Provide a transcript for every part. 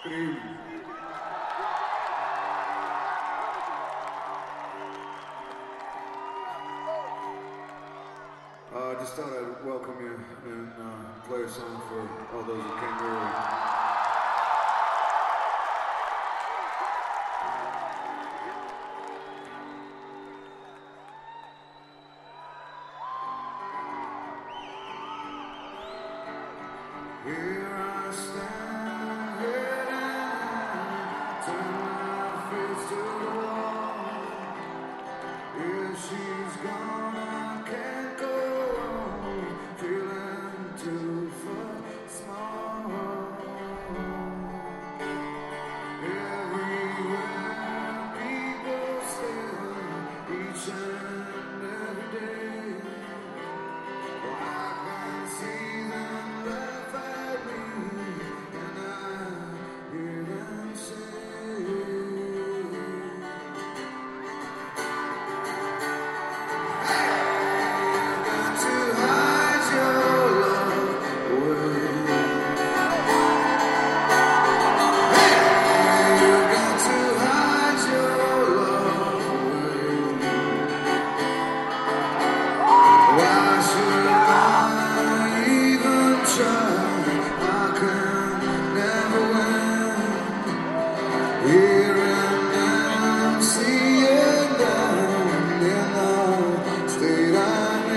Good evening. I just thought I'd welcome you and play a song for all those who came early. Here I stand, head in hand, turn my face to the wall. If she's gone, I can't go on, feeling too small. Everywhere people stare, each and every day. I can see them laugh at me, and I hear them say, "Hey, you've got to hide your love away. Hey, you've got to hide your love away. Why should I even try? I can never win. Here and now, seeing them in the state I'm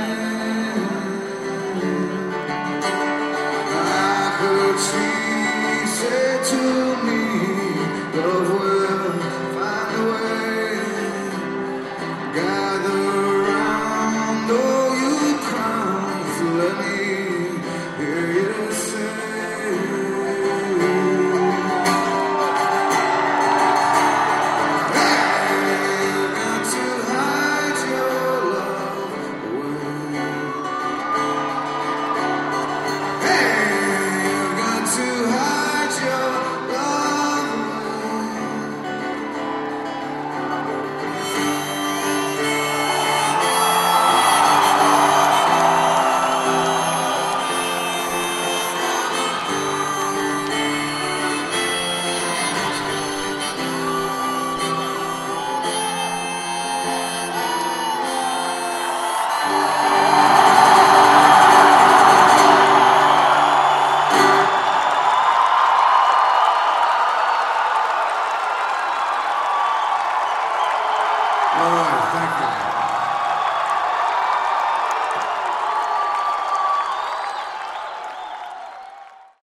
in. How could she say to me, love will find a way? Gather round, oh you crowns, let me hear you say, "Hey, you've got to hide your love away. Hey, you've got to hide your love away." All right, thank you.